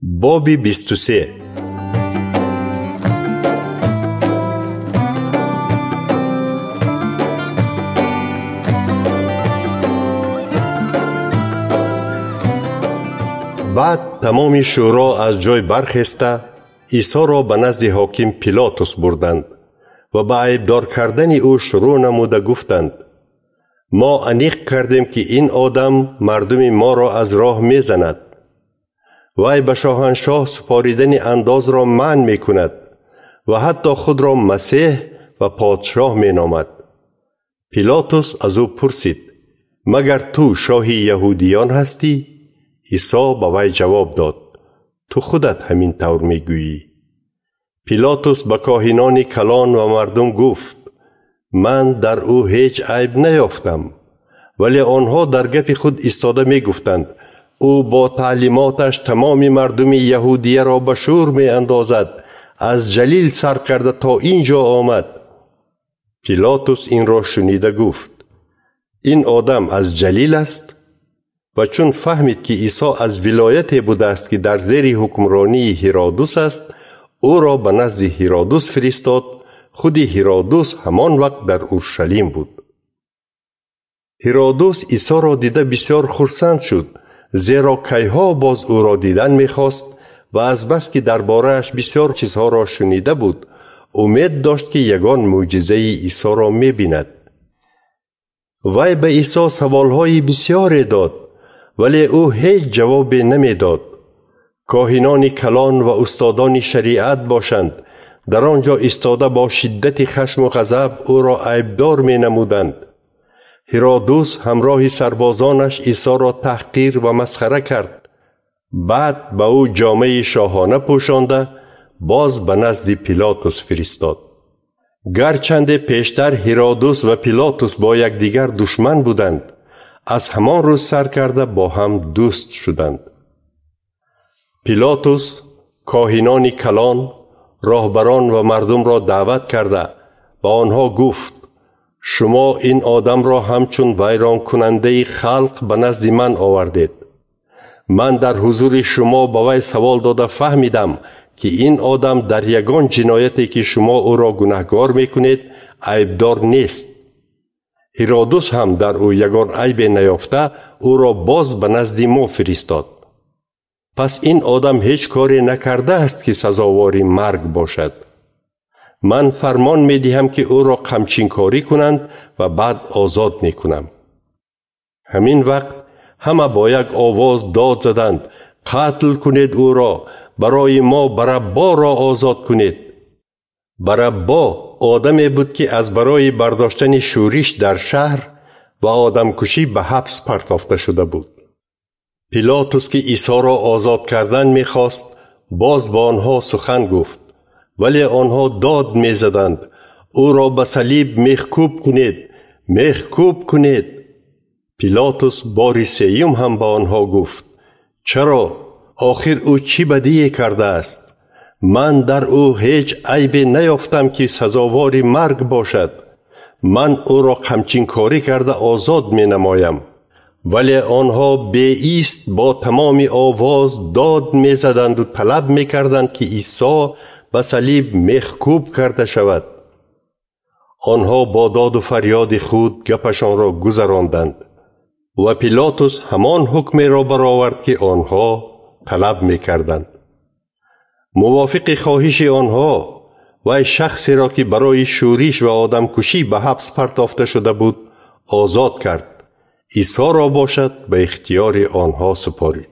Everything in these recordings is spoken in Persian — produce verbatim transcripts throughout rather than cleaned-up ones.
باب بیست و سه. بعد تمام شورا از جای برخاسته عیسی را به نزد حاکم پیلاطس بردند و به عیبدار کردن او شروع نموده گفتند: ما انیق کردیم که این آدم مردم ما را از راه می زند. وی به شاهنشاه سپاریدن انداز را منع می کند و حتی خود را مسیح و پادشاه می نامد. پیلاطس از او پرسید: مگر تو شاه یهودیان هستی؟ عیسی به وی جواب داد: تو خودت همین طور می گویی. پیلاطس به کاهنان کلان و مردم گفت: من در او هیچ عیب نیافتم. ولی آنها در گپ خود ایستاده می گفتند: او با تعلیماتش تمام مردم یهودیه را به شور می اندازد. از جلیل سر کرده تا اینجا آمد. پیلاطس این را شنیده گفت: این آدم از جلیل است؟ و چون فهمید که عیسی از ولایت بوده است که در زیر حکمرانی هرودس است، او را به نزد هرودس فرستاد. خود هرودس همان وقت در اورشلیم بود. هرودس عیسی را دیده بسیار خرسند شد، زیرا کیها باز او را دیدن می‌خواست و از بس که درباره‌اش بسیار چیزها را شنیده بود، امید داشت که یگان معجزه عیسی را می‌بیند. وی به عیسی سوال‌های بسیاری داد، ولی او هیچ جوابی نمی‌داد. کاهنان کلان و استادان شریعت باشند در آنجا ایستاده با شدت خشم و غضب او را عیبدار می‌نمودند. هرودس همراه سربازانش عیسی را تحقیر و مسخره کرد. بعد به او جامه شاهانه پوشانده باز به نزد پیلاطس فرستاد. گرچند پیشتر هرودس و پیلاطس با یکدیگر دشمن بودند، از همان روز سر کرده با هم دوست شدند. پیلاطس کاهنان کلان، راهبران و مردم را دعوت کرده با آنها گفت: شما این آدم را همچون ویران کننده خلق به نزد من آوردید. من در حضور شما با وی سوال داده فهمیدم که این آدم در یگان جنایتی که شما او را گناهکار میکنید عیبدار نیست. هرودس هم در او یگان عیب نیافته او را باز به نزد ما فرستاد. پس این آدم هیچ کاری نکرده است که سزاوار مرگ باشد. من فرمان می دهم که او را قمچین کاری کنند و بعد آزاد می کنم. همین وقت همه با یک آواز داد زدند: قتل کنید او را، برای ما بارابا را آزاد کنید. بارابا آدمی بود که از برای برداشتن شورش در شهر و آدم کشی به حبس پرتافته شده بود. پیلاطس که عیسی را آزاد کردن می خواست باز با آنها سخن گفت، ولی آنها داد می زدند: او را به صلیب میخکوب کنید، میخکوب کنید. پیلاطس بار سیوم هم با آنها گفت: چرا؟ آخر او چی بدی کرده است؟ من در او هیچ عیبی نیافتم که سزاوار مرگ باشد. من او را قمچین کاری کرده آزاد می نمایم. ولی آنها بی ایست با تمام آواز داد می زدند و طلب می کردند که عیسی به صلیب میخکوب کرده شود. آنها با داد و فریاد خود گپشان را گذراندند و پیلاطس همان حکم را برآورد که آنها طلب می کردند. موافق خواهش آنها و شخصی را که برای شورش و آدم کشی به حبس پرتافته شده بود آزاد کرد. عیسی را باشد به اختیار آنها سپارید.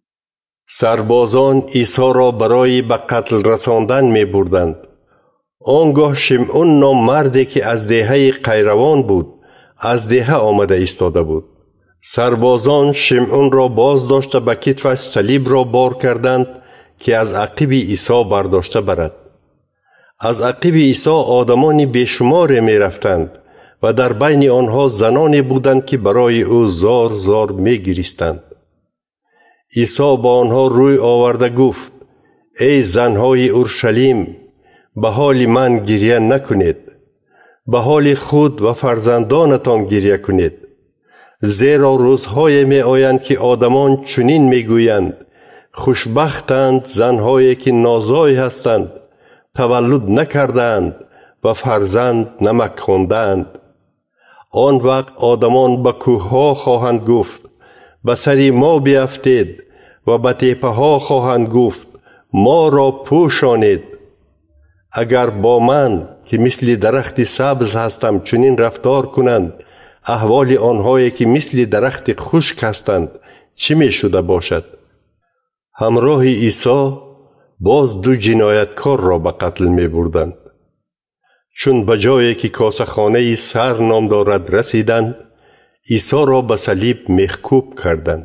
سربازان عیسی را برای به قتل رساندن می بردند. آنگاه شمعون نام مردی که از دهه قیروان بود از دهه آمده ایستاده بود. سربازان شمعون را باز داشته به کتفش صلیب را بار کردند که از عقب عیسی برداشته برد. از عقب عیسی آدمان بیشمار می رفتند و در بین آنها زنانی بودند که برای او زار زار می گریستند. عیسی با آنها روی آورده گفت: ای زنهای اورشلیم، به حال من گریه نکنید، به حال خود و فرزندانتان گریه کنید. زیرا روزهای می آیند که آدمان چنین می گویند: خوشبختند زنهایی که نازای هستند، تولد نکردند و فرزند نمک خواندند. آن وقت آدمان به کوهها خواهند گفت به سر ما بیفتید، و به تپه ها خواهند گفت ما را پوشانید. اگر با من که مثل درخت سبز هستم چنین رفتار کنند، احوال آنهایی که مثل درخت خشک هستند چه می شده باشد؟ همراه عیسی باز دو جنایتکار را به قتل می بردند. چون به جایی که کاسه‌خانه سر نام دارد رسیدند، عیسی را به صلیب میخکوب کردند.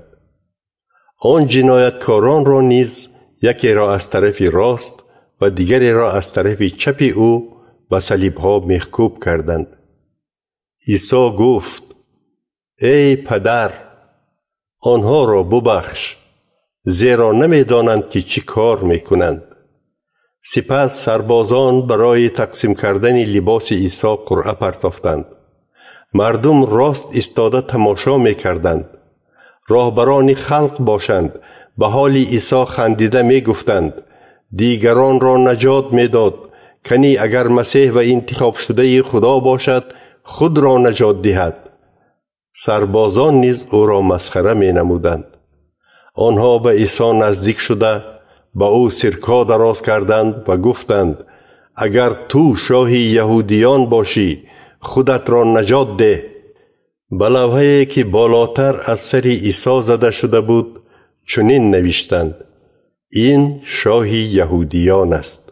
آن جنایتکاران را نیز یکی را از طرف راست و دیگری را از طرف چپ او به صلیب ها میخکوب کردند. عیسی گفت ای پدر، آنها را ببخش، زیرا نمیدانند که چی کار میکنند. سپس سربازان برای تقسیم کردن لباس عیسی قرعه پرداختند. مردم راست ایستاده تماشا میکردند. راهبران خلق باشند به حال عیسی خندیده میگفتند دیگران را نجات میداد، کنی اگر مسیح و انتخاب شده خدا باشد خود را نجات دهد. سربازان نیز او را مسخره می نمودند. آنها به عیسی نزدیک شده با او سرکا دراز کردند و گفتند اگر تو شاه یهودیان باشی خودت را نجات ده. به لوحه‌ای که بالاتر از سر عیسی زده شده بود چنین نوشتند این شاه یهودیان است.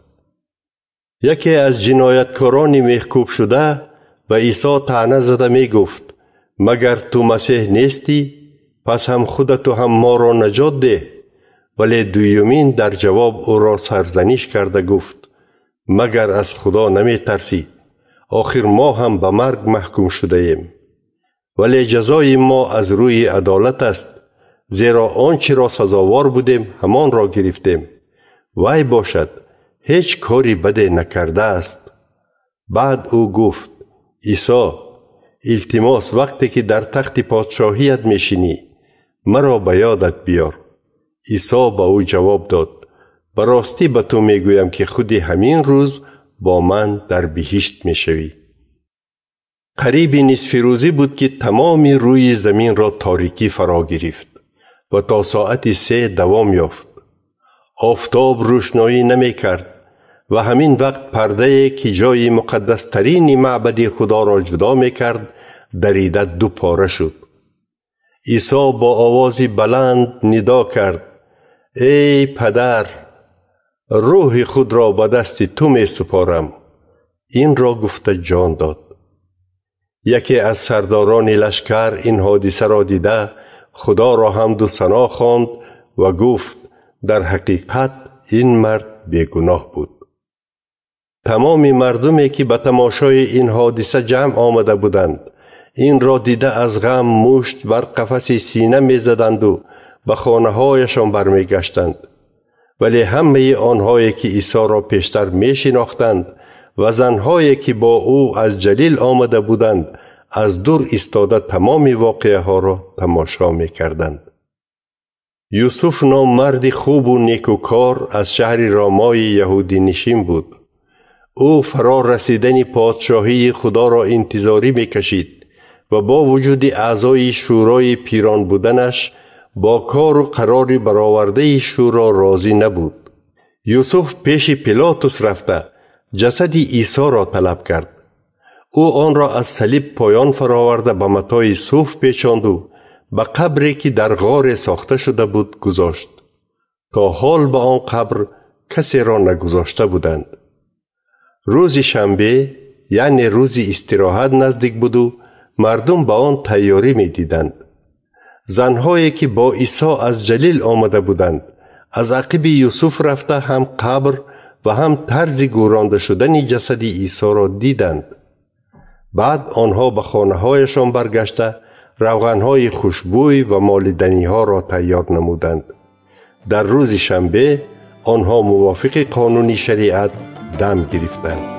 یکی از جنایتکاران میخکوب شده و عیسی طعنه زده می گفت مگر تو مسیح نیستی؟ پس هم خودت هم ما را نجات ده. ولی دویمین در جواب او را سرزنش کرده گفت مگر از خدا نمی ترسی؟ آخر ما هم به مرگ محکوم شده ایم، ولی جزای ما از روی عدالت است، زیرا آنچه را سزاوار بودیم همان را گرفتیم. وای باشد هیچ کاری بده نکرده است. بعد او گفت عیسی، التماس وقتی که در تخت پادشاهیت میشینی مرا به یادت بیار. عیسی با او جواب داد براستی به تو میگویم که خودی همین روز با من در بهشت میشوی. قریب نصف روزی بود که تمام روی زمین را تاریکی فرا گرفت و تا ساعت سه دوام یافت. آفتاب روشنایی نمی کرد و همین وقت پرده که جای مقدس ترین معبد خدا را جدا می کرد دریده دو پاره شد. عیسی با آوازی بلند ندا کرد ای پدر، روح خود را به دست تو می سپارم. این را گفته جان داد. یکی از سرداران لشکر این حادثه را دیده خدا را حمد و ثنا خواند و گفت در حقیقت این مرد بیگناه بود. تمام مردمی که به تماشای این حادثه جمع آمده بودند این را دیده از غم مشت بر قفس سینه می زدند و به خانه هایشان برمی گشتند. ولی همه آنهایی که عیسی را پیشتر می شناختند و زنهایی که با او از جلیل آمده بودند از دور ایستاده تمام واقعه ها را تماشا می کردند. یوسف نام مرد خوب و نیکوکار از شهر رامای یهودی نشین بود. او فرا رسیدن پادشاهی خدا را انتظاری می کشید و با وجود اعضای شورای پیران بودنش با کار و قرار برآورده شورا راضی نبود. یوسف پیش پیلاطس رفته جسد عیسی را طلب کرد. او آن را از صلیب پایان فراورده به متاع صوف پیچاند و به قبری که در غار ساخته شده بود گذاشت. تا حال به آن قبر کسی را نگذاشته بودند. روز شنبه یعنی روز استراحت نزدیک بود و مردم به آن تیاری می دیدند. زنهایی که با عیسی از جلیل آمده بودند از عقب یوسف رفته هم قبر و هم طرز گورانده شدن جسد عیسی را دیدند. بعد آنها به خانه هایشان برگشته روغنهای خوشبوی و مالدنی ها را تیار نمودند. در روز شنبه آنها موافق قانون شریعت دم گرفتند.